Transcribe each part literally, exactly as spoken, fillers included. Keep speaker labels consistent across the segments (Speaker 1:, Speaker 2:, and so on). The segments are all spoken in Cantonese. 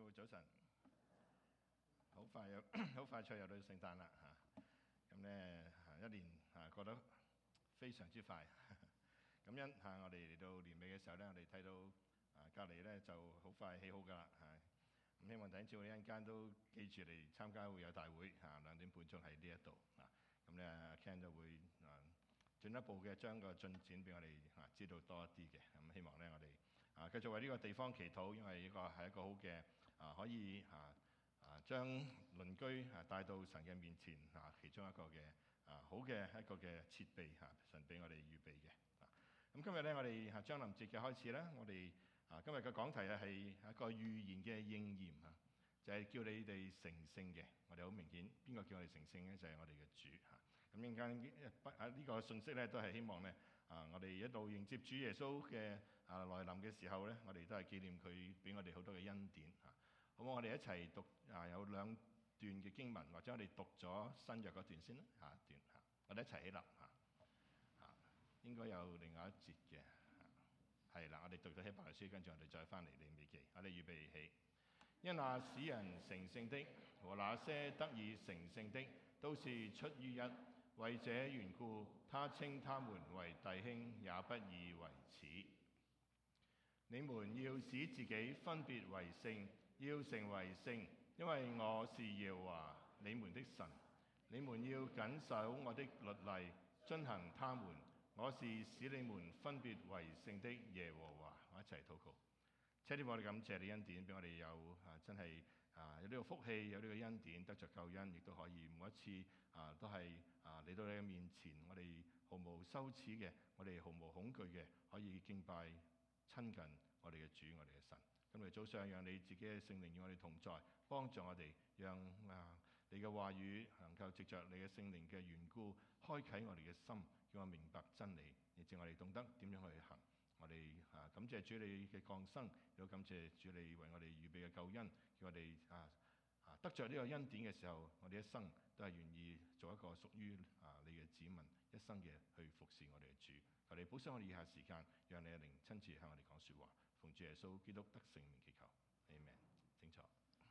Speaker 1: 好早晨，好快又好快脆又到聖誕啦嚇！咁咧嚇一年嚇過得非常之快。咁因嚇我哋嚟到年尾嘅時候咧，我哋睇到啊隔離咧就好快起好噶啦嚇。咁希望弟兄姊妹一陣間都記住嚟參加會友大會嚇，兩點半鐘喺呢一度啊。咁咧 Ken 就會啊進一步嘅將個進展俾我哋嚇知道多一啲嘅。咁希望咧我哋啊繼續為呢個地方祈禱，因為呢個係一個好嘅。啊，可以啊啊將鄰居啊帶到神嘅面前啊，其中一個嘅啊好嘅一個嘅設備嚇、啊，神俾我哋預備嘅啊。咁今日咧，我哋啊將臨節嘅開始咧，我哋啊今日嘅講題咧係一個預言嘅應驗啊，就係、是、叫你哋成聖嘅。我哋好明顯，邊個叫我哋成聖咧？就係、是、我哋嘅主嚇。咁陣間不啊呢個信息咧，都係希望咧啊，我哋一路迎接主耶穌嘅啊來臨嘅時候咧，我哋都係紀念佢俾我哋好多嘅恩典嚇。好，我哋一齊讀啊，有兩段嘅經文，或者我哋讀咗新約嗰段先啦，下一段嚇，我哋一齊起立嚇嚇，應該有另外一節嘅嚇，係啦，我哋讀咗希伯來書，跟住我哋再翻嚟利未記，我哋預備起。因那使人成聖的和那些得以成聖的，都是出於一，為這緣故，他稱他們為弟兄，也不以為恥。你們要使自己分別為聖，要成為聖，因為我是耶和華你們的神。你們要謹守我的律例，遵行他們。我是使你們分別為聖的耶和華。我一齊禱告。謝天我哋感謝你恩典，俾我哋有啊真係啊有呢個福氣，有呢個恩典，得着救恩，亦都可以每一次啊都係啊嚟到你嘅面前，我哋毫無羞恥嘅，我哋毫無恐懼嘅，可以敬拜親近我哋嘅主，我哋嘅神。今日早上，讓你自己嘅聖靈與我哋同在，幫助我哋，讓啊你嘅話語能夠藉着你嘅聖靈嘅緣故，開啟我哋嘅心，叫我明白真理，以致我哋懂得點樣去行。我哋啊感謝主你嘅降生，亦都感謝主你為我哋預備嘅救恩，叫我哋啊啊得着呢個恩典嘅時候，我哋一生都係願意做一個屬於啊你嘅子民，一生嘅去服侍我哋嘅主。求你保守我哋以下時間，讓你嘅靈親自向我哋講説話。奉主耶穌基督得聖名祈求，阿們。請坐。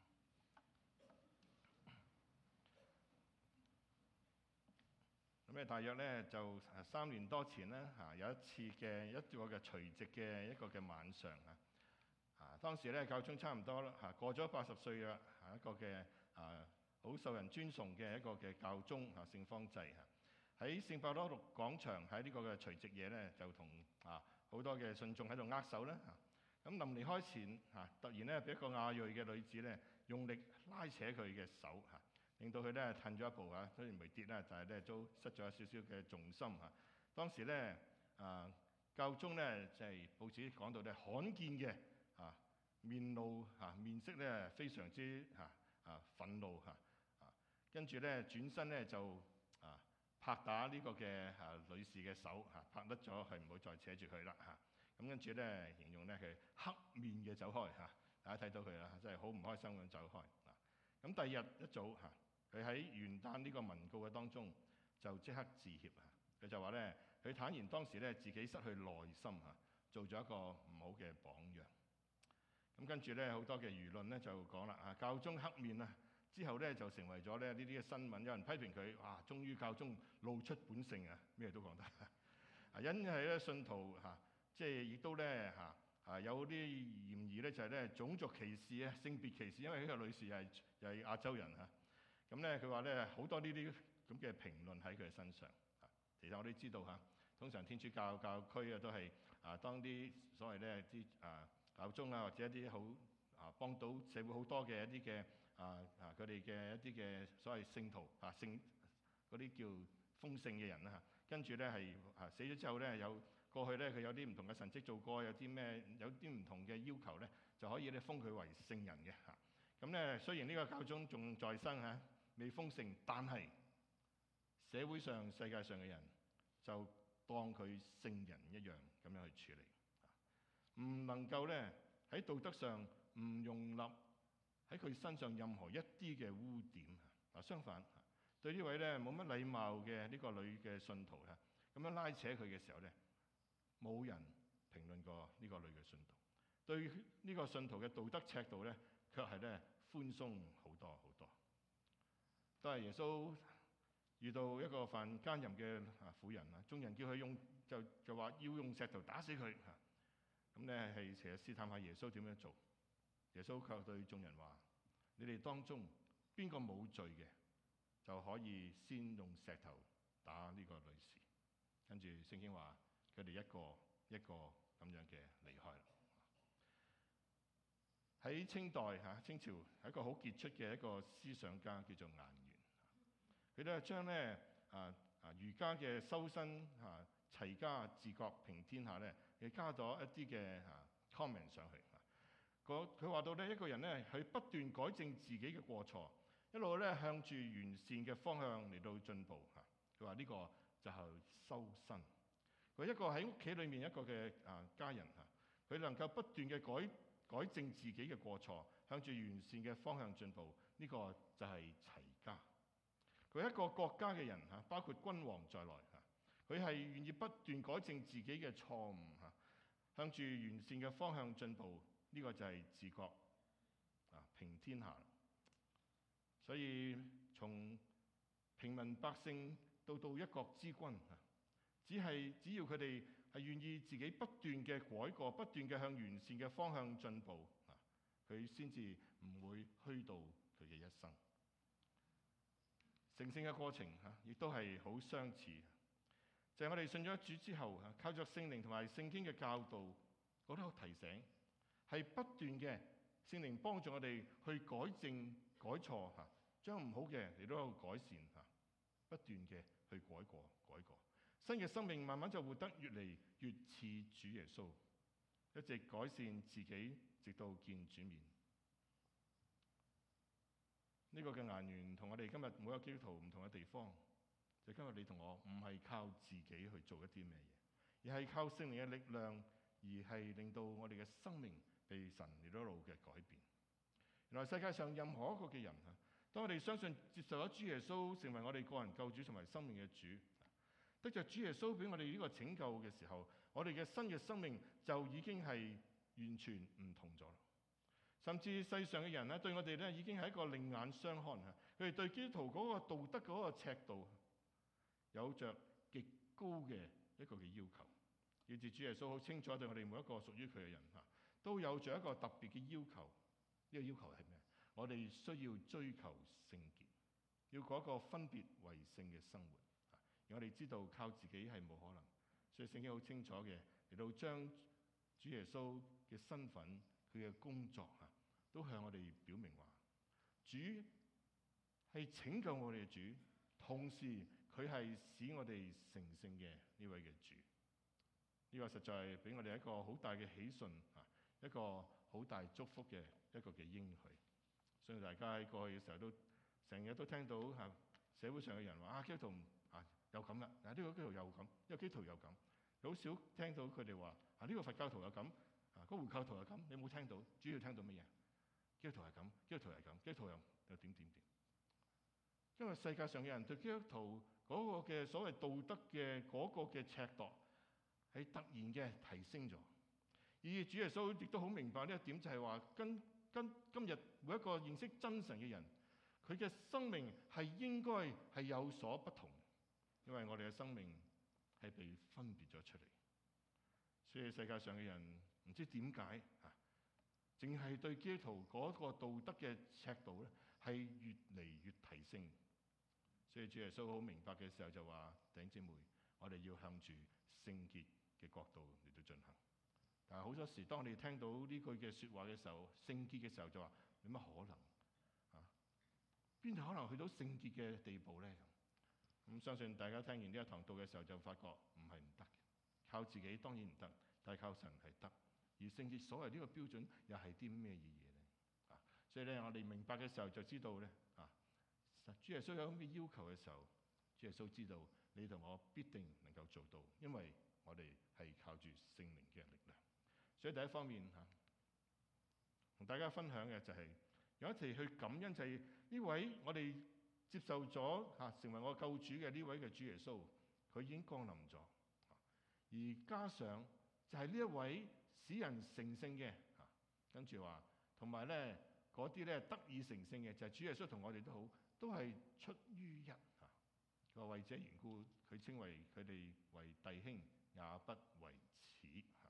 Speaker 1: 咁咧，大約咧就三年多前咧嚇，有一次嘅一個嘅除夕嘅一個嘅晚上啊，啊當時咧教宗差唔多啦嚇，過咗八十歲嘅嚇一個嘅啊好受人尊崇嘅一個嘅教宗嚇聖方濟嚇，喺聖伯多祿廣場喺呢個嘅除夕夜咧就同啊好多嘅信眾喺度握手啦嚇。咁臨離開前嚇，突然咧俾一個亞裔嘅女子咧用力拉扯佢嘅手嚇，令到佢咧褪咗一步嚇，雖然未跌啦，但係咧都失咗少少嘅重心嚇。當時咧啊教宗咧就係報紙講到咧罕見嘅啊面露嚇面色咧非常之嚇啊憤怒嚇啊，跟住咧轉身咧就啊拍打呢個嘅啊女士嘅手嚇，拍甩咗佢唔好再扯住佢啦嚇。咁跟住咧，形容咧佢黑面嘅走開嚇，大家睇到佢啦，真係好唔開心咁走開嗱。咁第二日一早嚇，佢喺元旦呢個文告嘅當中就即刻致歉嚇。佢就話咧，佢坦言當時咧自己失去耐心嚇，做咗一個唔好嘅榜樣。咁跟住咧好多嘅輿論咧就講啦嚇，教宗黑面啊，之後咧就成為咗咧呢啲嘅新聞，有人批評佢哇，終於教宗露出本性啊，咩都講得啊，因係咧信徒嚇。即係亦都咧嚇啊有啲嫌疑咧就係咧種族歧視啊、性別歧視，因為呢個女士係又係亞洲人嚇。咁咧佢話咧好多呢啲咁嘅評論喺佢身上啊。其實我哋知道嚇，通常天主教教區啊都係啊當啲所謂咧啲啊教宗啊或者一啲好啊幫到社會好多嘅一啲嘅啊啊佢哋嘅一啲嘅所謂聖徒啊聖嗰啲叫封聖嘅人啦嚇。跟住咧係啊死咗之後咧有。過去咧，佢有啲唔同嘅神蹟做過，有啲咩有啲唔同嘅要求咧，就可以咧封佢為聖人嘅嚇。咁咧雖然呢個教宗仲在生嚇，未封聖，但係社會上、世界上嘅人就當佢聖人一樣咁樣去處理嚇，唔能夠咧喺道德上唔容納喺佢身上任何一啲嘅污點嚇。嗱，相反嚇，對呢位咧冇乜禮貌嘅呢個女嘅信徒嚇，咁樣拉扯佢嘅時候咧。冇人評論過呢個女嘅信徒，對呢個信徒嘅道德尺度咧，卻卻係咧寬鬆好多好多。都係耶穌遇到一個犯奸淫嘅啊婦人啊，眾人叫佢用就就話要用石頭打死佢嚇。咁咧係其實試探下耶穌點樣做。耶穌卻對眾人話：你哋當中邊個冇罪嘅，就可以先用石頭打呢個女士。跟住聖經話佢哋一個一個咁樣嘅離開啦。喺清代嚇清朝係一個好傑出嘅一個思想家叫做顏元，佢都係將咧啊啊儒家嘅修身嚇齊家治國平天下咧，佢加咗一啲嘅嚇 comment 上去。佢話到咧，一個人咧，佢不斷改正自己嘅過錯，一路咧向住完善嘅方向嚟到進步嚇。佢話呢個就係修身。佢一個喺屋企裏面一個嘅啊家人嚇，佢能夠不斷嘅改改正自己嘅過錯，向住完善嘅方向進步，呢個就係齊家。佢一個國家嘅人嚇，包括君王在內嚇，佢係願意不斷改正自己嘅錯誤嚇，向住完善嘅方向進步。呢個就係治國啊，平天下。所以從平民百姓到到一國之君啊，只係只要佢哋係願意自己不斷嘅改過，不斷嘅向完善嘅方向進步啊，佢先至唔會虛度佢嘅一生。成聖嘅過程嚇，亦都係好相似。就係、是、我哋信咗主之後嚇，靠着聖靈同埋聖經嘅教導，我都有提醒。係不斷嘅聖靈幫助我哋去改正改錯嚇，將唔好嘅嚟到改善嚇，不斷嘅去改過改過，新嘅生命慢慢就活得越嚟越似主耶穌，一直改善自己，直到見主面。呢、這個嘅顏元同我哋今日每個基督徒唔同嘅地方，就係、今日你同我唔係靠自己去做一啲咩嘢，而係靠聖靈嘅力量，而係令到我哋嘅生命被神嚟到一路嘅改變。原來世界上任何一個嘅人嚇，當我哋相信接受咗主耶穌成為我哋個人救主同埋生命嘅主，得着主耶穌俾我哋呢個拯救嘅時候，我哋嘅新嘅生命就已經係完全唔同咗啦。甚至世上嘅人咧，對我哋咧已經係一個另眼相看嚇，佢哋對基督徒嗰個道德嗰個尺度有着極高嘅一個嘅要求。以至主耶穌好清楚對我哋每一個屬於佢嘅人嚇，都有着一個特別嘅要求。呢個要求係咩？我哋需要追求聖潔，要過一個分別為聖嘅生活。而我哋知道靠自己係冇可能，所以聖經好清楚嘅嚟到將主耶穌嘅身份、佢嘅工作嚇，都向我哋表明話：主係拯救我哋嘅主，同時佢係使我哋成聖嘅呢位嘅主。呢個實在係俾我哋一個好大嘅喜訊啊，一個好大祝福嘅一個嘅應許。所以大家喺過去嘅時候都成日都聽到嚇社會上嘅人話啊，基督徒啊又咁啦，嗱呢個基督徒又咁，呢個基督徒又咁。好少聽到佢哋話啊呢個佛教徒又咁，啊嗰個回教徒又咁。你冇聽到？主要聽到乜嘢？基督徒係咁，基督徒係咁，基督徒又又點點點。因為世界上嘅人對基督徒嗰個嘅所謂道德嘅嗰個嘅尺度係突然嘅提升咗，而主耶穌亦都好明白呢一點，就係話跟跟今日每一個認識真神嘅人，佢嘅生命係應該係有所不同，因為我哋嘅生命係被分別咗出嚟。所以世界上嘅人唔知點解啊，淨係對基督徒嗰個道德嘅尺度咧係越嚟越提升。所以主耶穌好明白嘅時候就話：弟兄姊妹，我哋要向住聖潔嘅角度嚟到進行。但係好多時，當我哋聽到呢句嘅説話嘅時候，聖潔嘅時候就話：有乜可能啊？邊度可能去到聖潔嘅地步咧？咁相信大家聽完呢一堂道嘅時候，就發覺唔係唔得嘅。靠自己當然唔得，但係靠神係得。而聖潔所謂呢個標準又係啲咩嘢嘢咧？啊，所以咧我哋明白嘅時候就知道咧啊，主耶穌有咁嘅要求嘅時候，主耶穌知道你同我必定能夠做到，因為我哋係靠住聖靈嘅力量。所以第一方面嚇，同大家分享嘅就係、是、有一齊去感恩，就係呢位我哋接受咗嚇成為我救主嘅呢位嘅主耶穌，佢已經降臨咗。而加上就係呢一位使人成聖嘅嚇，跟住話同埋咧嗰啲咧得以成聖嘅，就係、是、主耶穌同我哋都好，都係出於一嚇。佢話為這緣故，佢稱為佢哋為弟兄，也不為恥嚇。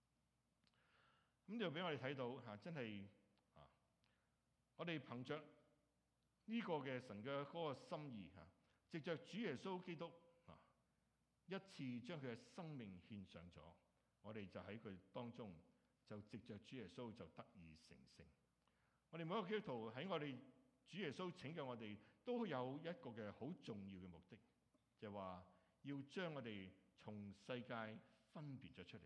Speaker 1: 咁就俾我哋睇到嚇，真係啊！我哋憑着呢個嘅神嘅嗰個心意嚇，藉着主耶穌基督啊，一次將佢嘅生命獻上咗，我哋就喺佢當中就藉着主耶穌就得以成聖。我哋每一個基督徒喺我哋主耶穌拯救我哋，都有一個嘅好重要嘅目的，就係話要將我哋從世界分別咗出嚟，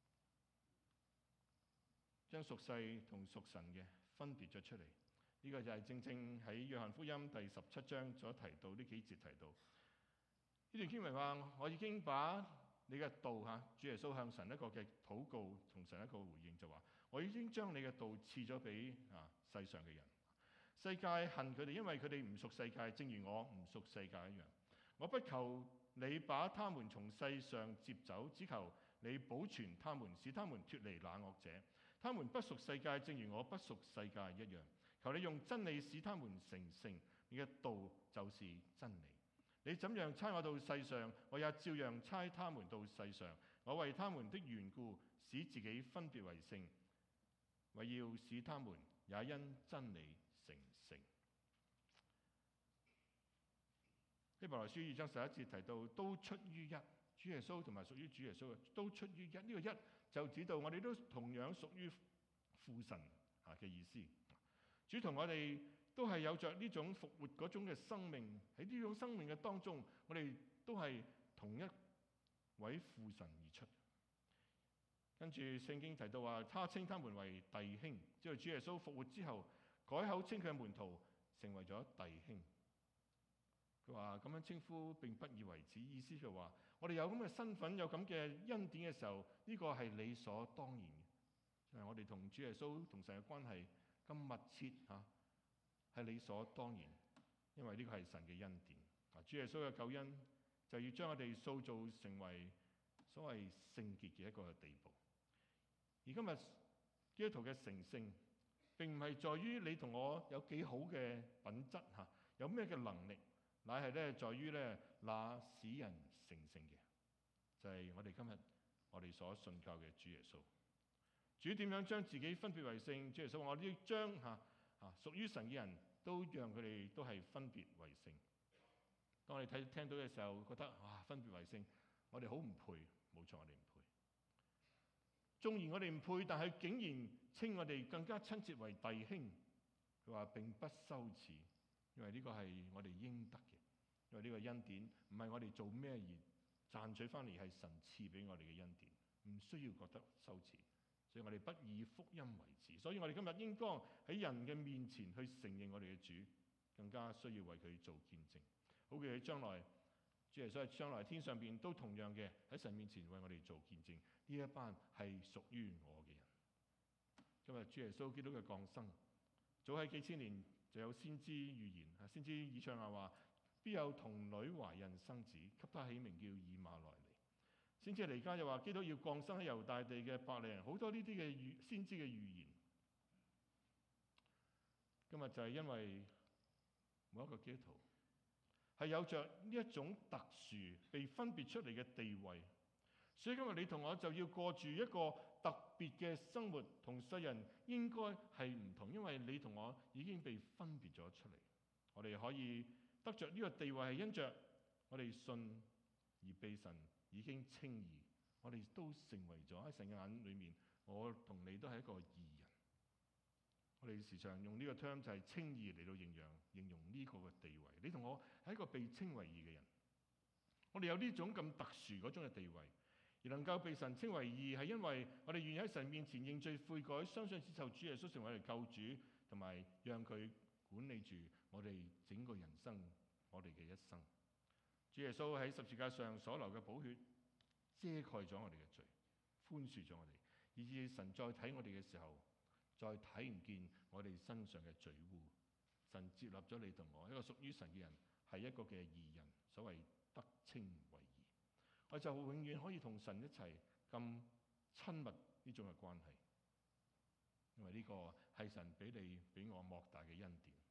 Speaker 1: 將屬世同屬神嘅分別咗出嚟。呢個就係正正喺約翰福音第十七章所提到呢幾節提到呢段經文話：我已經把你嘅道嚇，主耶穌向神一個嘅禱告，同神一個回應就話：我已經將你嘅道賜咗俾啊世上嘅人。世界恨佢哋，因為佢哋唔屬世界，正如我唔屬世界一樣。我不求你把他們從世上接走，只求你保存他們，使他們脫離那惡者。他們不屬世界，正如我不屬世界一樣。求你用真理使他們成聖，你嘅道就是真理。你怎樣差我到世上，我也照樣差他們到世上。我為他們的緣故，使自己分別為聖，為要使他們也因真理成聖。希伯來書二章十一節提到，都出於一，主耶穌同埋屬於主耶穌嘅都出於一。呢、這個一就指到我哋都同樣屬於父神啊嘅意思。主同我哋都係有着呢種復活嗰種嘅生命，喺呢種生命嘅當中，我哋都係同一位父神而出。跟住聖經提到話，他稱他們為弟兄，即係主耶穌復活之後，改口稱佢嘅門徒成為咗弟兄。佢話咁樣稱呼並不以為恥，意思就話我哋有咁嘅身份，有咁嘅恩典嘅時候，呢、這個係理所當然嘅。就係、是、我哋同主耶穌同神嘅關係咁密切嚇，係理所當然，因為呢個係神嘅恩典。啊，主耶穌嘅救恩就要將我哋塑造成為所謂聖潔嘅一個地步。而今日基督徒嘅成聖並唔係在於你同我有幾好嘅品質嚇，有咩嘅能力，乃係咧在於咧那使人成聖嘅，就係、是、我哋今日我哋所信靠嘅主耶穌。主點樣將自己分別為聖？主耶穌話：我哋要將嚇嚇屬於神嘅人都讓佢哋都係分別為聖。當我哋睇聽到嘅時候，覺得哇，分別為聖，我哋好唔配。冇錯，我哋唔配。縱然我哋唔配，但係竟然稱我哋更加親切為弟兄。佢話並不羞恥，因為呢個係我哋應得嘅。因為呢個恩典唔係我哋做咩而賺取翻嚟，係神賜俾我哋嘅恩典，唔需要覺得羞恥。所以我哋不以福音為恥，所以我哋今日應該喺人嘅面前去承認我哋嘅主，更加需要為佢做見證。好嘅，喺將來，主耶穌喺將來天上邊都同樣嘅喺神面前為我哋做見證。呢一班係屬於我嘅人。今日主耶穌基督嘅降生，早喺幾千年就有先知預言，先知以賽亞話：必有童女懷孕生子，給他起名叫以馬內利。先知彌迦又話基督要降生喺猶大地嘅伯利恆，好多呢啲嘅預先知嘅預言。今日就係因為每一個基督徒係有着呢一種特殊被分別出嚟嘅地位，所以今日你同我就要過住一個特別嘅生活，同世人應該係唔同，因為你同我已經被分別咗出嚟。我哋可以得着呢個地位係因着我哋信而被神已經稱義，我哋都成為咗喺神嘅眼裏面，我同你都係一個義人。我哋時常用呢個 term 就係稱義嚟到形容形容呢個嘅地位。你同我係一個被稱為義嘅人，我哋有呢種咁特殊嗰種嘅地位，而能夠被神稱為義，係因為我哋願意喺神面前認罪悔改，相信接受主耶穌成為我哋救主，同埋讓佢管理住我哋整個人生，我哋嘅一生。主耶穌喺十字架上所流嘅寶血遮蓋咗我哋嘅罪，寬恕咗我哋，以致神再睇我哋嘅時候，再睇唔見我哋身上嘅罪污。神接納咗你同我，一個屬於神嘅人，係一個嘅義人，所謂得稱為義。我就永遠可以同神一齊咁親密呢種嘅關係。 因為呢個係神俾你俾我莫大嘅恩典。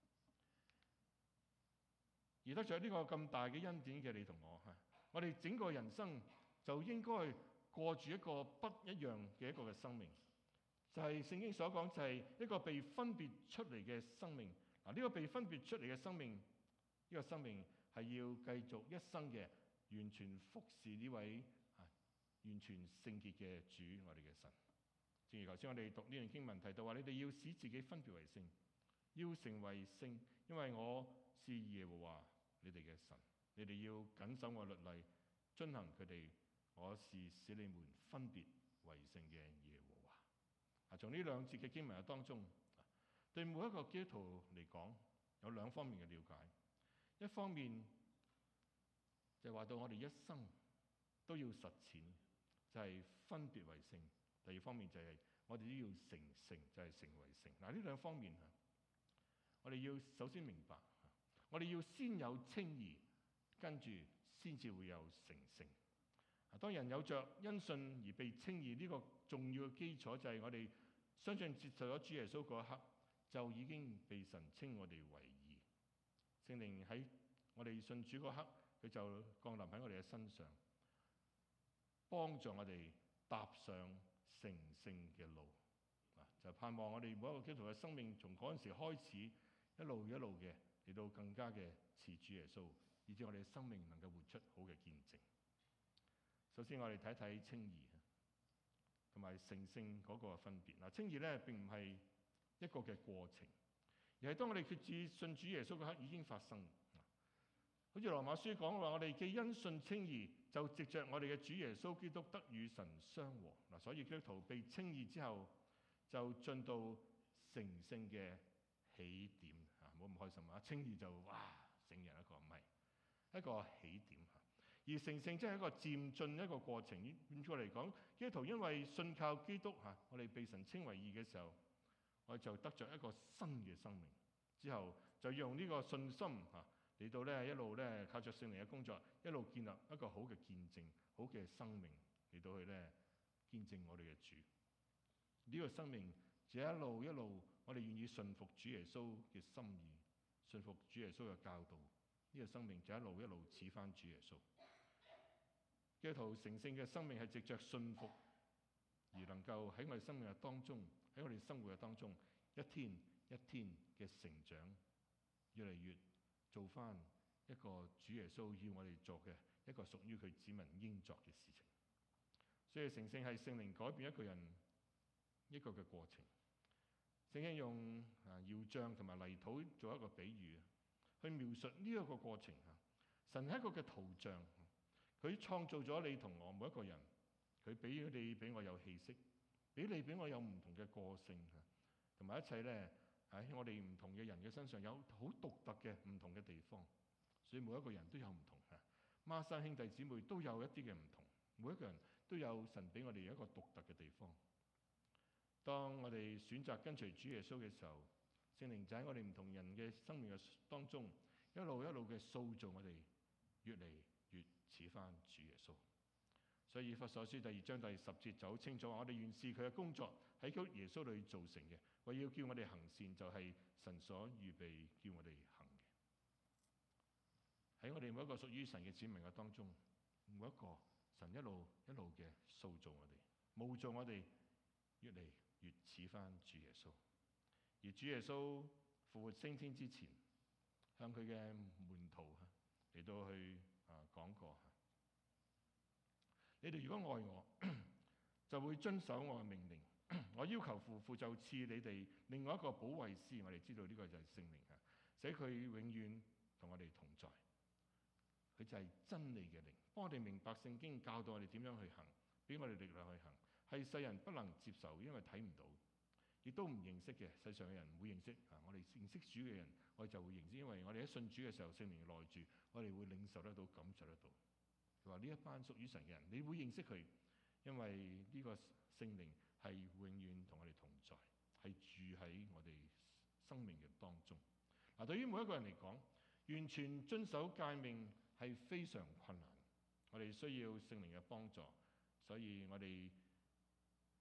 Speaker 1: 而得著呢個咁大嘅恩典嘅你同我，我哋整個人生就應該過住一個不一樣嘅一個嘅生命，就係聖經所講，就係一個被分別出嚟嘅生命。嗱，呢個被分別出嚟嘅生命，呢個生命係要繼續一生嘅完全服侍呢位完全聖潔嘅主，我哋嘅神。正如頭先我哋讀呢段經文提到話，你哋要使自己分別為聖，要成為聖，因為我是耶和華你哋嘅神。你哋要謹守我律例，遵行佢哋。我是使你們分別為聖嘅耶和華。啊，從呢兩節嘅經文當中，對每一個基督徒嚟講，有兩方面嘅了解。一方面就係話到我哋一生都要實踐，就係分別為聖。第二方面就係我哋都要成聖，就係成為聖。嗱，呢兩方面啊，我哋要首先明白，我哋要先有稱義，跟住先至會有成聖。當人有着因信而被稱義，呢個重要嘅基礎就係我哋相信接受咗主耶穌嗰一刻，就已經被神稱我哋為義。聖靈喺我哋信主嗰刻，佢就降臨喺我哋嘅身上，幫助我哋踏上成聖嘅路。就盼望我哋每一個基督徒嘅生命，從嗰陣時開始，一路一路嘅嚟到更加嘅似主耶穌，以致我哋嘅生命能夠活出好嘅見證。首先，我哋睇睇稱義同埋成聖嗰個分別。嗱，稱義咧並唔係一個嘅過程，而係當我哋決志信主耶穌嗰刻已經發生。好似羅馬書講話，我哋既因信稱義，就藉着我哋嘅主耶穌基督得與神相和。嗱，所以基督徒被稱義之後，就進到成聖嘅起點。嚇，唔好咁開心啊！稱義就哇聖人一個，唔係一個起點。而成聖即係一個漸進一個過程。換句嚟講，基督徒因為信靠基督嚇，我哋被神稱為義嘅時候，我哋就得着一個新嘅生命。之後就用呢個信心嚇嚟到咧一路咧靠着聖靈嘅工作，一路建立一個好嘅見證、好嘅生命嚟到去咧見證我哋嘅主。呢、這個生命就一路一路，我哋願意順服主耶穌嘅心意，順服主耶穌嘅教導。呢、這個生命就一路一路似翻主耶穌。基督徒成聖嘅生命係藉着信服，而能夠喺我哋生命嘅當中，喺我哋生活嘅當中，一天一天嘅成長，越嚟越做翻一個主耶穌要我哋做嘅一個屬於佢子民應作嘅事情。所以成聖係聖靈改變一個人一個嘅過程。聖經用啊窯匠同埋泥土做一個比喻，去描述呢一個過程。神係一個嘅圖像。佢創造咗你同我每一個人，佢俾你俾我有氣息，俾你俾我有唔同嘅個性，同埋一切咧喺我哋唔同嘅人嘅身上有好獨特嘅唔同嘅地方，所以每一個人都有唔同嘅。孖生兄弟姊妹都有一啲嘅唔同，每一個人都有神俾我哋一個獨特嘅地方。當我哋選擇跟隨主耶穌嘅時候，聖靈就喺我哋唔同人嘅生命嘅當中，一路一路嘅塑造我哋，越嚟越似翻主耶穌。所以以弗所書第二章第十節就好清楚，我哋原是佢嘅工作，喺基督耶穌裏造成嘅，為要叫我哋行善，就係神所預備叫我哋行嘅。喺我哋每一個屬於神嘅子民嘅當中，每一個神一路一路嘅塑造我哋，模造我哋，越嚟越似翻主耶穌。而主耶穌復活升天之前，向佢嘅門徒嚟到去啊講過，你哋如果愛我，就會遵守我嘅命令。我要求父，父就賜你哋另外一個保惠師。我哋知道呢個就係聖靈啊，使佢永遠同我哋同在。佢就係真理嘅靈，幫我哋明白聖經，教導我哋點樣去行，俾我哋力量去行。係世人不能接受，因為睇唔到，亦都唔認識嘅。世上嘅人唔會認識啊！我哋認識主嘅人，我哋就會認識，因為我哋喺信主嘅時候，聖靈內住，我哋會領受得到、感受得到。佢話呢一班屬於神嘅人，你會認識佢，因為呢個聖靈係永遠同我哋同在，係住喺我哋生命嘅當中。嗱，對於每一個人嚟講，完全遵守誡命係非常困難，我哋需要聖靈嘅幫助，所以我哋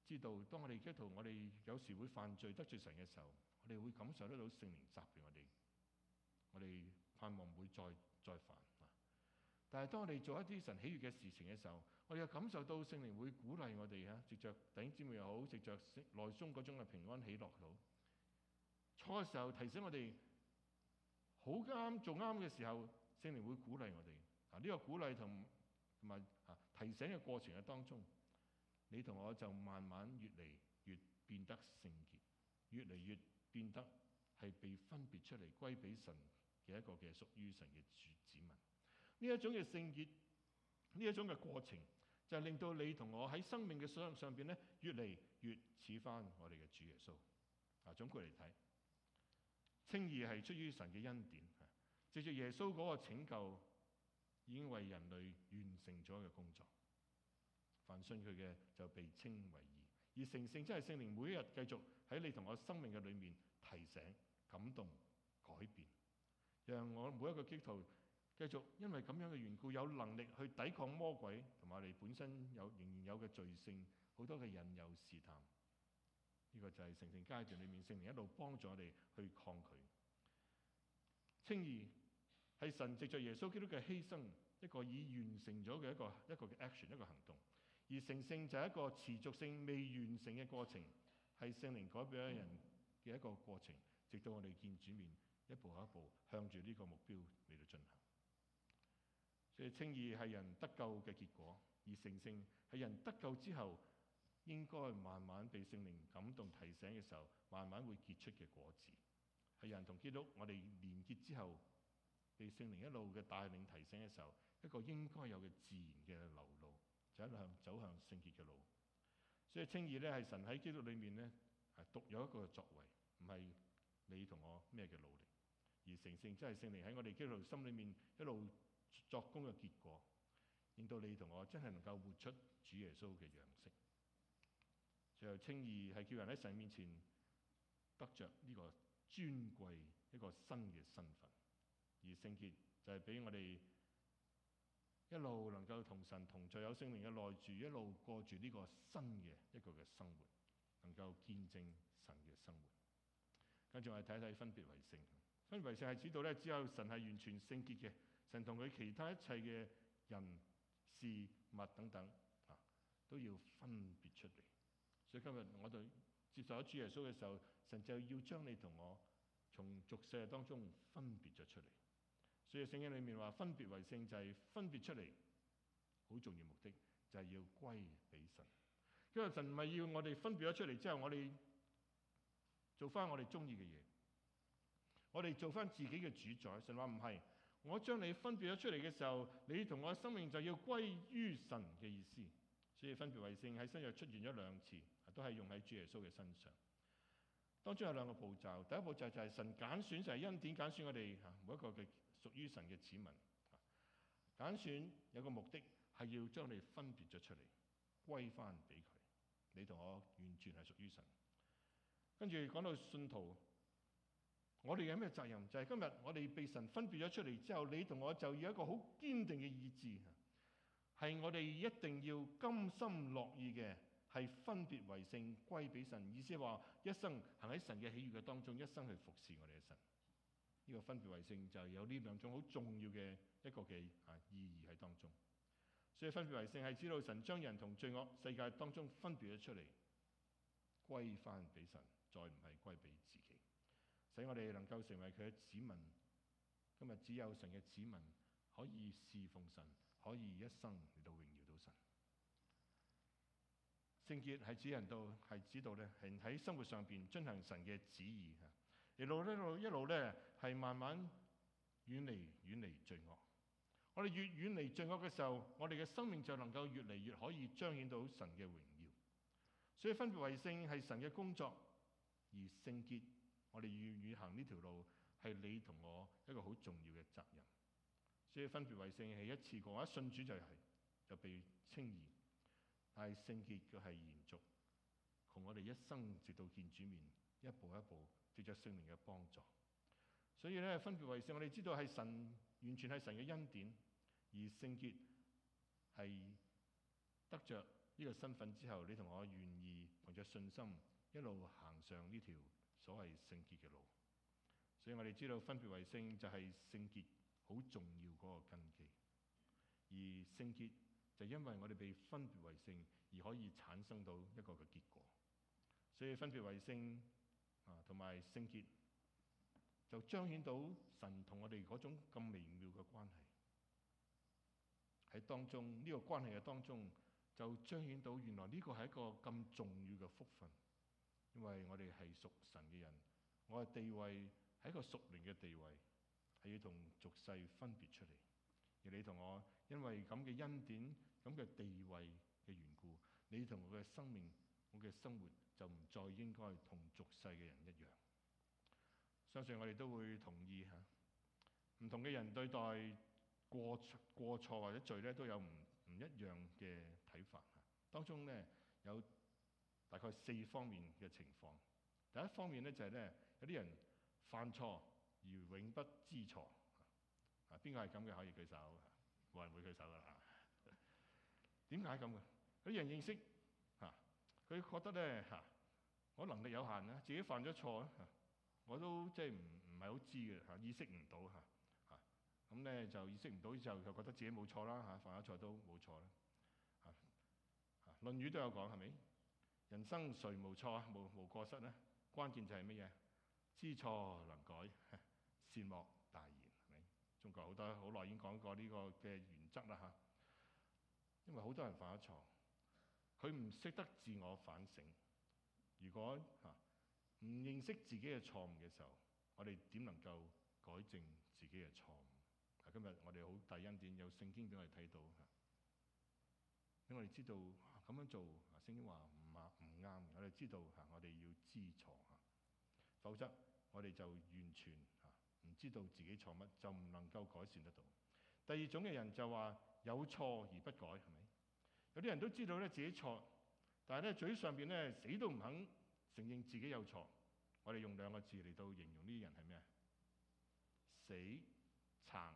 Speaker 2: 知道，當我哋基督徒，我哋有時會犯罪得罪神嘅時候，我哋會感受得到聖靈責備我哋，我哋盼望唔會再再犯。但係當我哋做一啲神喜悅嘅事情嘅時候，我哋又感受到聖靈會鼓勵我哋嚇，藉着弟兄姊妹又好，藉着內中嗰種嘅平安喜樂好。錯嘅時候提醒我哋好啱做啱嘅時候，聖靈會鼓勵我哋。啊，呢個鼓勵同同埋啊提醒嘅過程嘅當中，你同我就慢慢越嚟越變得聖潔，越嚟越變得係被分別出嚟歸俾神嘅一個嘅屬於神嘅子子民。呢一種嘅聖潔，呢一種嘅過程，就係令到你同我喺生命嘅上上邊咧，越嚟越似翻我哋嘅主耶穌。啊，總括嚟睇，稱義係出於神嘅恩典，藉住耶穌嗰個拯救，已經為人類完成咗嘅工作。凡信佢嘅就被稱為義，而成聖真係聖靈每一日繼續喺你同我生命嘅裏面提醒、感動、改變，讓我每一個基督徒繼續因為咁樣嘅緣故，有能力去抵抗魔鬼同埋我哋本身有仍然有嘅罪性，好多嘅引誘試探。呢、這個就係成聖階段裏面聖靈一路幫助我哋去抗拒。稱義係神藉着耶穌基督嘅犧牲，一個已完成咗嘅一個一個嘅 action， 一個行動。而成聖就係一個持續性未完成嘅過程，係聖靈改變一人嘅一個過程，直到我哋見主面，一步一步向住呢個目標嚟到進行。所以稱義係人得救嘅結果，而成聖係人得救之後應該慢慢被聖靈感動提醒嘅時候，慢慢會結出嘅果子。係人同基督我哋連結之後，被聖靈一路嘅帶領提醒嘅時候，一個應該有嘅自然嘅流露，就一向走向聖潔嘅路。所以稱義咧係神喺基督裏面咧係獨有一個作為，唔係你同我咩嘅努力。而成聖真係聖靈喺我哋基督徒心裏面一路作工嘅結果，令到你同我真係能夠活出主耶穌嘅樣式。最後稱義係叫人喺神面前得着呢個尊貴一個新嘅身份，而聖潔就係俾我哋一路能夠同神同在，有聖靈嘅內住，一路過住呢個新嘅一個嘅生活，能夠見證神嘅生活。跟住我哋睇睇分別為聖。分別為聖係指到咧，只有神係完全聖潔嘅，神同佢其他一切嘅人事物等等啊，都要分別出嚟。所以今日我哋接受咗主耶穌嘅時候，神就要將你同我從俗世當中分別咗出嚟。所以聖經裏面話分別為聖就係分別出嚟，好重要目的就係要歸俾神。因為神唔係要我哋分別咗出嚟之後，我哋做翻我哋中意嘅嘢，我哋做翻自己嘅主宰。神話唔係，我將你分別咗出嚟嘅時候，你同我嘅生命就要歸於神嘅意思。所以分別為聖喺新約出現咗兩次，都係用喺主耶穌嘅身上。當中有兩個步驟，第一步驟就係神揀選，就係恩典揀選我哋嚇每一個嘅屬於神嘅子民。揀選有個目的係要將你分別咗出嚟，歸翻俾佢。你同我完全係屬於神。跟住講到信徒，我哋有咩責任？就係今日我哋被神分別咗出嚟之後，你同我就要一個好堅定嘅意志，係我哋一定要甘心樂意嘅，係分別為聖歸俾神。意思係話一生行喺神嘅喜悅嘅當中，一生去服侍我哋嘅神。呢個分別為聖就有呢兩種好重要嘅一個嘅啊意義喺當中。所以分別為聖係知道神將人同罪惡世界當中分別咗出嚟，歸翻俾神，再唔係歸俾自己，使我哋能夠成為佢嘅子民。今日只有神嘅子民可以侍奉神，可以一生嚟到榮耀到神。聖潔係指人到係指到咧，係喺生活上邊遵行神嘅旨意嚇，一路一路一路咧係慢慢遠離遠離罪惡。我哋越遠離罪惡嘅時候，我哋嘅生命就能夠越嚟越可以彰顯到神嘅榮耀。所以分別為聖係神嘅工作，而聖潔我哋願意行呢條路係你同我一個好重要嘅責任。所以分別為聖係一次過，一信主就係、是、就被稱義，但係聖潔佢係延續，同我哋一生直到見主面，一步一步藉着聖靈嘅幫助。所以咧分別為聖，我哋知道係神完全係神嘅恩典，而聖潔係得着呢個身份之後，你同我願意着信心一路行上呢條所謂聖潔嘅路。所以我哋知道分別為聖就係聖潔好重要嗰個根基，而聖潔就因為我哋被分別為聖而可以產生到一個嘅結果。所以分別為聖啊同埋聖潔就彰顯到神同我哋嗰種咁微妙嘅關係。喺當中呢個關係嘅當中，就彰顯到原來呢個係一個咁重要嘅福分，因為我哋係屬神嘅人，我嘅地位係一個屬靈嘅地位，係要同俗世分別出嚟。而你同我因為咁嘅恩典、咁嘅地位嘅緣故，你同我嘅生命、我嘅生活就唔再應該同俗世嘅人一樣。相信我哋都會同意嚇，唔同嘅人對待過過錯或者罪咧，都有唔唔一樣嘅睇法嚇。當中咧有大概四方面嘅情況。第一方面咧就係咧有啲人犯錯而永不知錯。啊，邊個係咁嘅可以舉手？冇人會舉手㗎啦。點解咁嘅？有啲人認識嚇，佢覺得咧嚇，我能力有限啦，自己犯咗錯咧嚇，我都即係唔唔係好知嘅嚇，意識唔到嚇嚇。咁咧就意識唔到之後，就覺得自己冇錯啦嚇，犯咗錯都冇錯啦嚇嚇。《論語》都有講係咪？人生誰無錯啊？無無過失咧？關鍵就係乜嘢？知錯能改，善莫大焉，係咪？中國好多好耐已經講過呢個嘅原則啦嚇。因為好多人犯咗錯，佢唔識得自我反省。如果嚇唔認識自己嘅錯誤嘅時候，我哋點能夠改正自己嘅錯誤？今日我哋好大恩典，有聖經俾我哋睇到嚇，因為我哋知道咁樣做，聖經話唔啱唔啱。我哋知道嚇，我哋要知錯嚇，否則我哋就完全嚇唔知道自己錯乜，就唔能夠改善得到。第二種嘅人就話有錯而不改，係咪？有啲人都知道咧自己錯，但係咧嘴上邊咧死都唔肯承認自己有錯。我哋用兩個字嚟到形容呢啲人係咩？死撐，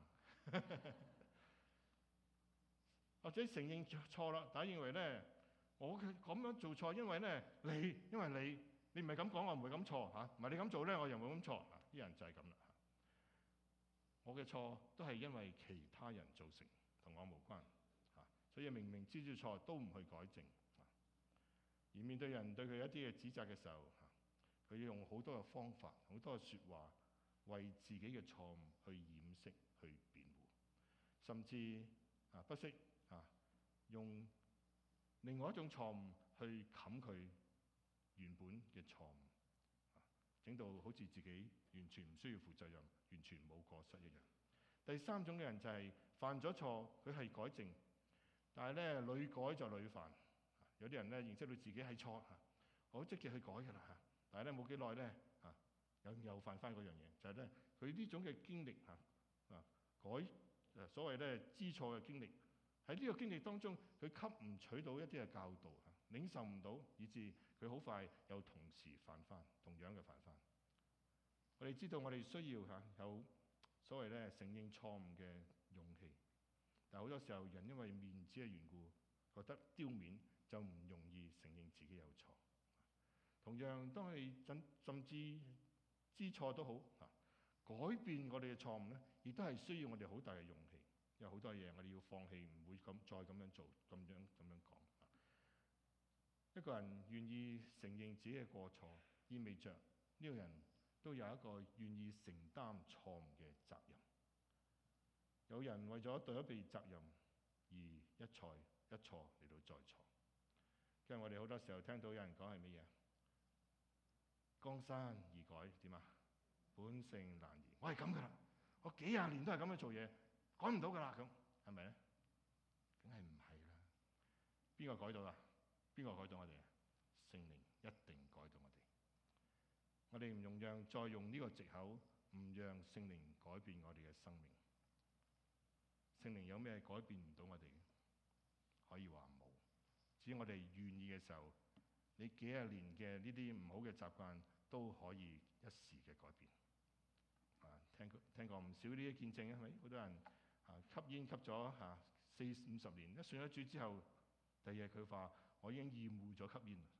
Speaker 2: 或者承認錯啦，但係認為咧我嘅咁樣做錯，因為咧你，因為你，你唔係咁講，我唔會咁錯嚇，唔係你咁做咧，我又唔會咁錯。啲人就係咁啦。我嘅錯都係因為其他人造成，同我無關嚇，所以明明知道錯都唔去改正。而面對人對佢一啲嘅指責嘅時候，佢要用好多嘅方法、好多嘅説話，為自己嘅錯誤去掩飾、去辯護，甚至啊不惜啊用另外一種錯誤去冚佢原本嘅錯誤，整到好似自己完全唔需要負責任，完全冇過失一樣。第三種嘅人就係犯咗錯，佢係改正，但係咧屢改就屢犯。有啲人咧認識到自己係錯嚇，好積極去改㗎啦嚇，但係咧冇幾耐咧嚇又又犯翻嗰樣嘢，就係咧佢呢種嘅經歷嚇啊改誒所謂咧知錯嘅經歷，喺呢個經歷當中佢吸唔取到一啲嘅教導嚇，領受唔到，以致佢好快又同時犯翻同樣嘅犯翻。我哋知道我哋需要嚇有所謂咧承認錯誤嘅勇氣，但係好多時候人因為面子嘅緣故，覺得丟面，就唔容易承認自己有錯。同樣，當你甚甚至知錯都好嚇，改變我哋嘅錯誤咧，亦都係需要我哋好大嘅勇氣。因為好多嘢我哋要放棄，唔會咁再咁樣做，咁樣咁樣講。一個人願意承認自己嘅過錯，意味着呢個人都有一個願意承擔錯誤嘅責任。有人為咗對一備責任而一錯一錯嚟到再錯。因為我哋好多時候聽到有人講係乜嘢？江山易改，點啊？本性難移。我係咁噶啦，我幾廿年都係咁樣做嘢，改唔到噶啦，咁係咪咧？梗係唔係啦？邊個改到啊？邊個改到我哋啊？聖靈一定改到我哋。我哋唔容讓再用呢個藉口，唔讓聖靈改變我哋嘅生命。聖靈有咩改變唔到我哋？可以話冇。只要我哋願意嘅時候，你幾廿年嘅呢啲唔好嘅習慣都可以一時嘅改變。啊，聽過聽過唔少呢啲見證啊，係咪？好多人啊吸煙吸咗嚇四五十年，一信咗主之後，第二日佢話：我已經厭惡咗吸煙，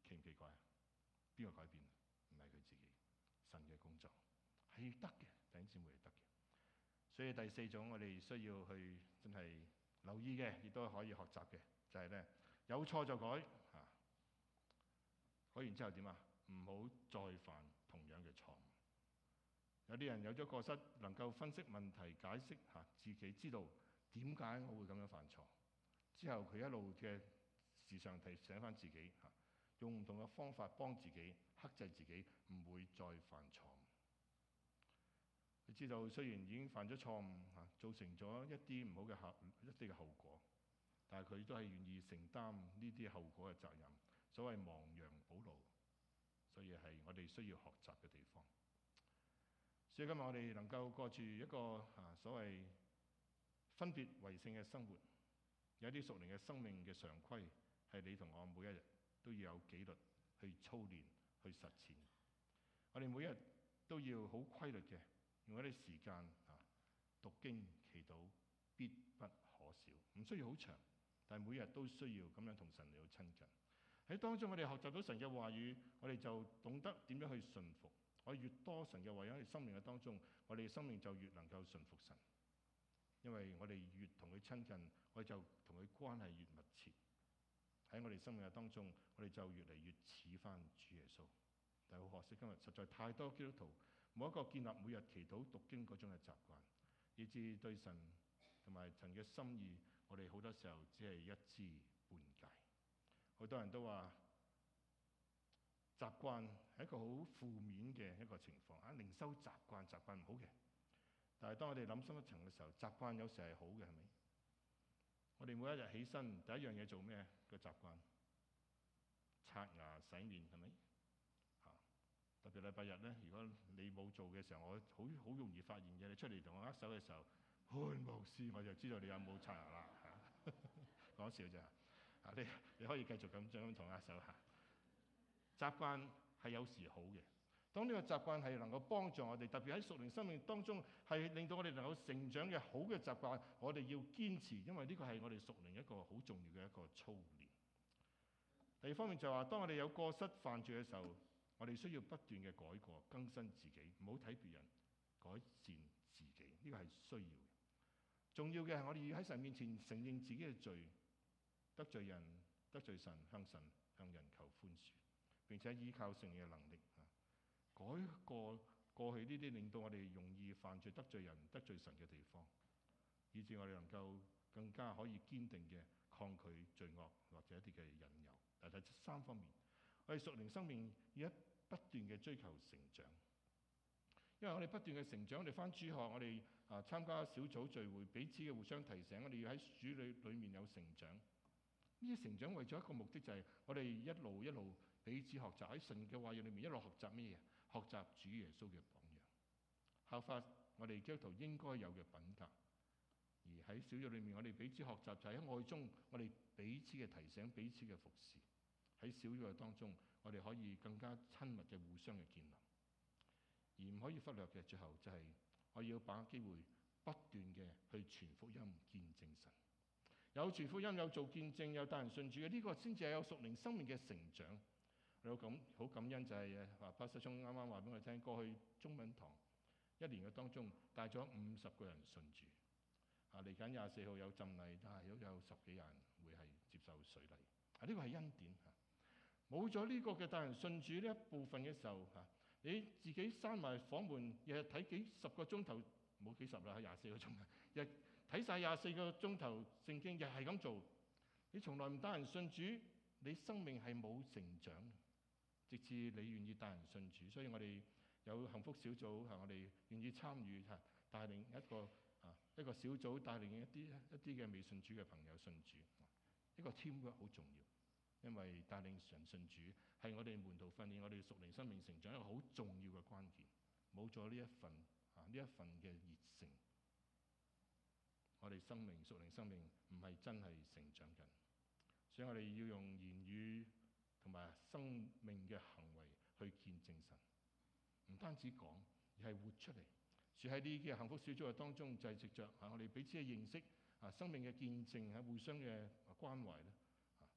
Speaker 2: 奇唔奇怪啊？邊個改變？唔係佢自己，神嘅工作係得嘅，弟兄姊妹係得嘅。所以第四種我哋需要去真係留意嘅，亦都可以學習嘅，就係咧有錯就改嚇，改完之後點啊？唔好再犯同樣嘅錯誤。有啲人有咗過失，能夠分析問題、解釋嚇，自己知道點解我會咁樣犯錯。之後佢一路嘅時常提醒翻自己嚇，用唔同嘅方法幫自己克制自己，唔會再犯錯誤。佢知道雖然已經犯咗錯誤嚇，造成咗一啲唔好嘅後一啲嘅後果，但係佢都係願意承擔呢啲後果嘅責任。所謂亡羊補牢，所以係我哋需要學習嘅地方。所以今日我哋能夠過住一個啊所謂分別為聖嘅生活，有啲屬靈嘅生命嘅常規，係你同我每一日都要有紀律去操練、去實踐。我哋每一日都要好規律嘅用一啲時間啊讀經祈禱，必不可少。唔需要好長，但係每日都需要咁樣同神嚟到親近。喺當中我哋學習到神嘅話語，我哋就懂得點樣去順服。我哋越多神嘅話語喺生命嘅當中，我哋生命就越能夠順服神。因為我哋越同佢親近，我哋就同佢關係越密切。喺我哋生命嘅當中，我哋就越嚟越似翻主耶穌。但係好可惜，今日實在太多基督徒冇一個建立每日祈禱讀經嗰種嘅習慣，以致對神同埋神嘅心意，我哋好多時候只係一知半解。好多人都話習慣係一個好負面嘅一個情況啊，靈修習慣習慣唔好嘅。但係當我哋諗深一層嘅時候，習慣有時係好嘅，係咪？我哋每一日起身第一樣嘢做咩個習慣？刷牙洗面係咪？嚇！特別禮拜日咧，如果你冇做嘅時候，我好好容易發現嘅。你出嚟同我握手嘅時候，潘牧師我就知道你有冇刷牙啦嚇。講笑啫嚇！你你可以繼續咁樣同握手嚇。習慣係有時好嘅。當呢個習慣係能夠幫助我哋，特別喺屬靈生命當中係令到我哋能夠成長嘅好嘅習慣，我哋要堅持，因為呢個係我哋屬靈一個好重要嘅一個操練。第二方面就係話，當我哋有過失犯罪嘅時候，我哋需要不斷嘅改過、更新自己，唔好睇別人，改善自己，呢個係需要嘅。重要嘅係我哋要喺神面前承認自己嘅罪，得罪人、得罪神，向神向人求寬恕，並且依靠聖靈嘅能力。改過過去呢啲令到我哋容易犯罪、得罪人、得罪神嘅地方，以致我哋能夠更加可以堅定嘅抗拒罪惡或者一啲嘅引誘。但係第三方面，我哋屬靈生命要一不斷嘅追求成長，因為我哋不斷嘅成長，我哋返主學，我哋啊參加小組聚會，彼此嘅互相提醒，我哋要喺主裏裏面有成長。呢啲成長為咗一個目的，就係我哋一路一路彼此學習，喺神嘅話語裏面一路學習咩嘢？學習主耶穌嘅榜樣，效法我哋基督徒應該有嘅品格。而喺小組裏面，我哋彼此學習就係喺愛中，我哋彼此嘅提醒、彼此嘅服侍。喺小組當中，我哋可以更加親密嘅互相嘅建立。而唔可以忽略嘅，最後就係我要把握機會，不斷嘅去傳福音、見證神。有傳福音、有做見證、有帶人信主嘅，呢、這個先至係有屬靈生命嘅成長。有咁好感恩就係誒，巴士聰啱啱話俾我聽，過去中文堂一年嘅當中帶咗五十個人信主。啊，嚟緊廿四號有浸禮，但係都有十幾人會係接受水禮。啊，呢個係恩典嚇。冇咗呢個嘅帶人信主呢一部分嘅時候嚇，你自己閂埋房門，日日睇幾十個鐘頭，冇幾十啦，廿四個鐘，日睇晒廿四個鐘頭聖經，日係咁做，你從來唔帶人信主，你生命係冇成長。直至你願意帶人信主，所以我哋有幸福小組嚇，我哋願意參與嚇，帶領一個啊一個小組帶領一啲一啲嘅未信主嘅朋友信主。呢個 teamwork 好重要，因為帶領人信主係我哋門徒訓練、我哋屬靈生命成長一個好重要嘅關鍵。冇咗呢一份啊呢一份嘅熱誠，我哋生命屬靈生命唔係真係成長緊。所以我哋要用言語同埋生命嘅行為去見證神，唔單止講，而係活出嚟。住喺呢啲嘅幸福小組嘅當中，就係藉著啊我哋彼此嘅認識啊，生命嘅見證，喺互相嘅關懷咧，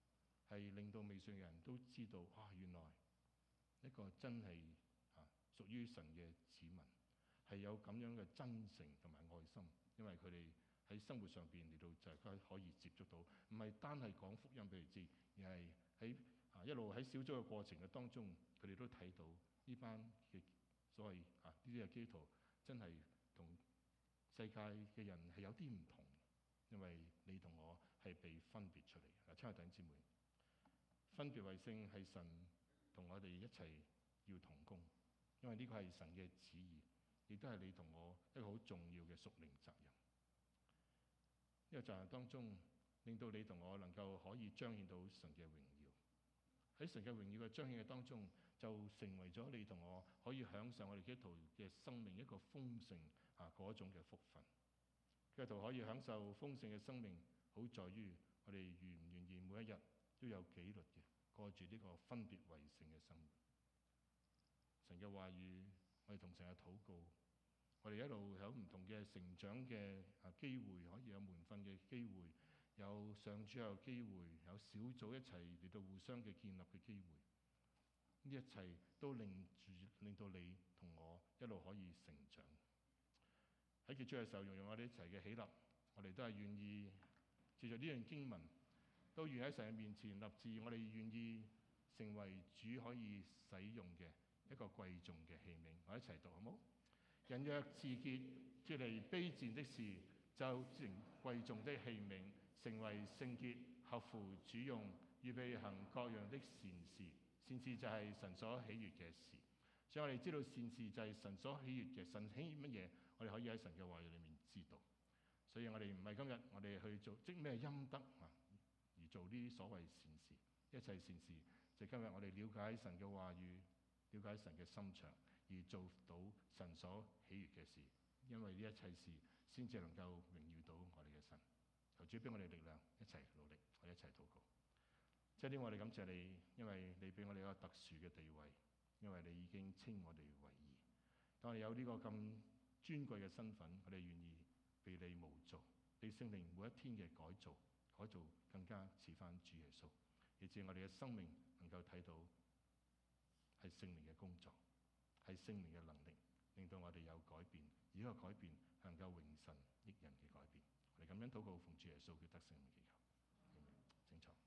Speaker 2: 係令到未信嘅人都知道，哇！原來一個真係啊屬於神嘅子民係有咁樣嘅真誠同埋愛心，因為佢哋喺生活上邊嚟到就係可以接觸到，唔係單係講福音俾佢知，而係喺啊一路喺小組嘅過程嘅當中，佢哋都睇到呢班嘅所謂啊呢啲嘅基督徒真係同世界嘅人係有啲唔同，因為你同我係被分別出嚟嘅。親愛弟兄姊妹，分別為聖係神同我哋一齊要同工，因為呢個係神嘅旨意，亦都係你同我一個好重要嘅屬靈責任。呢個責任當中，令到你同我能夠可以彰顯到神嘅榮耀。喺神嘅榮耀嘅彰顯嘅當中，就成為咗你同我可以享受我哋基督徒嘅生命一個豐盛啊嗰種嘅福分。基督徒可以享受豐盛嘅生命，好在於我哋願唔願意每一日都有紀律嘅過住呢個分別為聖嘅生活。神嘅話語，我哋同神嘅禱告，我哋一路有唔同嘅成長嘅啊機會，可以有門訓嘅機會，有上主有機會，有小組一齊嚟到互相嘅建立嘅機會。呢一切都令住令到你同我一路可以成長。喺結束嘅時候，用用我哋一齊嘅喜樂，我哋都係願意藉着呢樣經文，都願喺神嘅面前立志，我哋願意成為主可以使用嘅一個貴重嘅器皿。我一齊讀好冇？人若自潔，脫離卑賤的事，就成貴重的器皿，成為聖潔，合乎主用，預備行各樣的善事。善事就係神所喜悅嘅事，所以我哋知道善事就係神所喜悅嘅。神喜悅乜嘢？我哋可以喺神嘅話語裏面知道。所以我哋唔係今日我哋去做積咩陰德啊，而做呢啲所謂善事。一切善事就係今日我哋了解神嘅話語，了解神嘅心腸，而做到神所喜悅嘅事。因為呢一切事先至能夠榮耀到我哋嘅神。求主俾我哋力量，一齊努力，我哋一齊禱告。即係呢，我哋感謝你，因為你俾我哋一個特殊嘅地位，因為你已經稱我哋為義。當我哋有呢個咁尊貴嘅身份，我哋願意被你模造，被聖靈每一天嘅改造，改造更加似翻主耶穌，以致我哋嘅生命能夠睇到係聖靈嘅工作，係聖靈嘅能力，令到我哋有改變，而呢個改變係能夠榮神益人嘅改變。我哋咁樣禱告，奉主耶穌嘅得勝嘅祈求。請坐。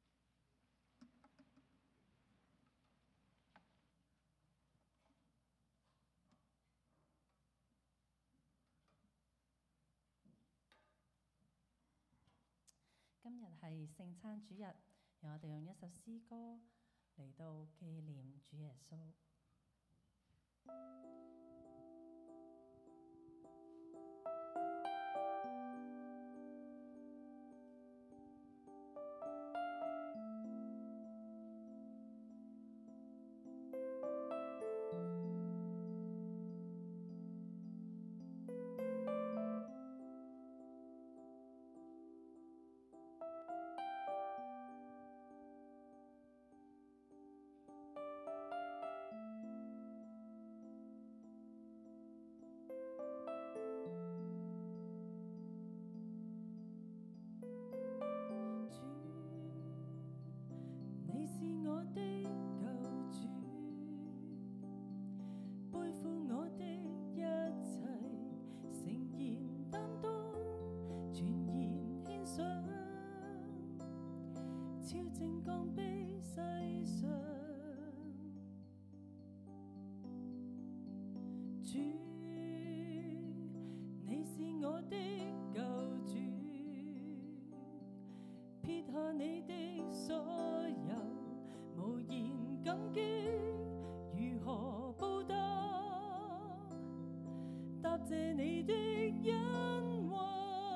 Speaker 3: 今日係聖餐主日，讓我哋用一首詩歌嚟到紀念主耶穌。主，你是我的救主，撇下你的所有，無言感激，如何報答？答謝你的恩惠，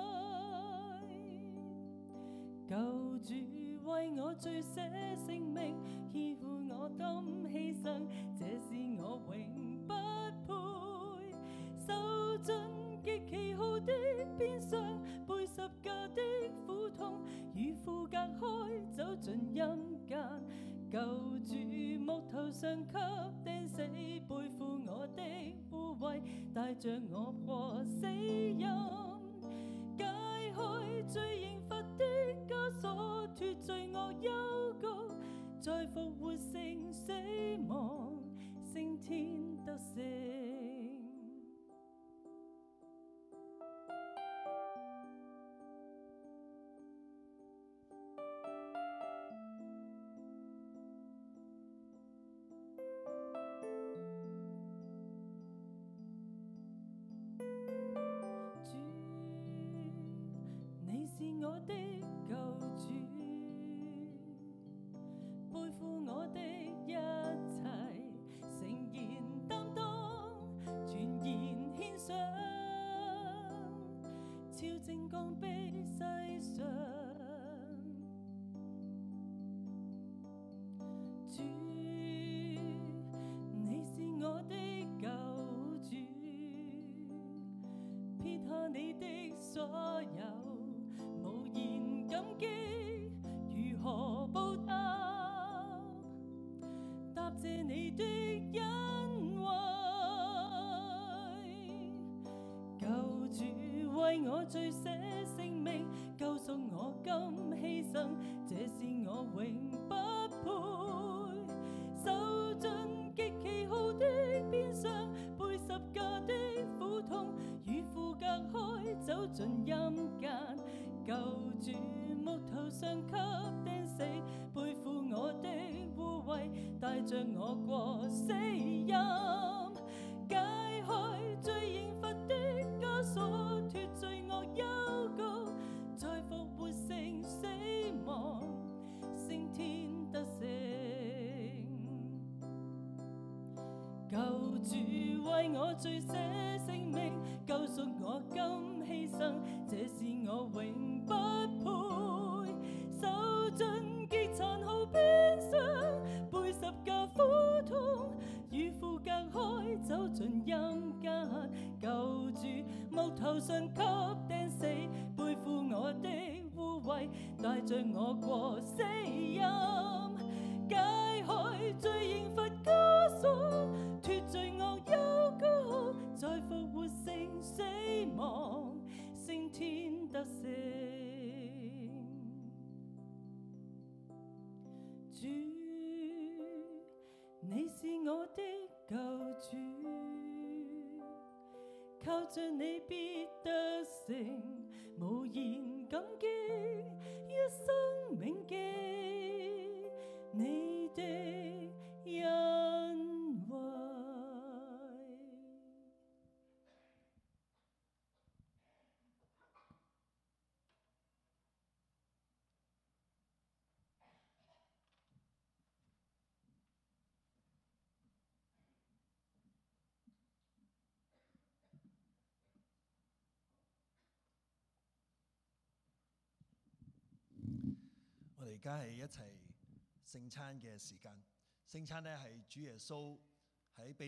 Speaker 3: 救主為我罪捨性命，獻付我甘犧牲，這是我永不配。受盡極其好的鞭傷，背十架的苦痛，與父隔開，走進陰間。救主木頭上給釘死，背負我的污穢，帶着我過死蔭。解開罪刑罰的枷鎖，脫罪惡憂再復活勝死亡，升天得勝。你是我的救主，背負我的一切，誠然擔當，全然獻上，超正降卑世上。主，你是我的救主，撇下你的所有，無言感激，如何報答？答謝你的恩惠，救主為我罪捨性命，救贖我甘犧牲，這是我永不配。受盡極其好的鞭傷，背十架的苦痛，與父隔開，走進陰間。救主木頭上給釘死，背負我的污穢，帶着我過死蔭，解開最刑罰的枷鎖，脫罪惡幽谷，再復活勝死亡，升天得勝。救主為我罪捨性命，救贖我甘犧牲，這是我永不配。受盡極殘酷鞭傷，背十架苦痛，與父隔開，走進陰間。救主木頭上給釘死，背負我的污穢，帶着我過死蔭，解開最刑罰枷鎖，脫罪惡幽谷，再復活勝死亡，升天得勝。主，你是我的救主，靠着你必得勝，無言感激，一生銘記你的恩惠。
Speaker 4: 我哋而家係一齊聖餐嘅時間，聖餐咧係主耶穌喺被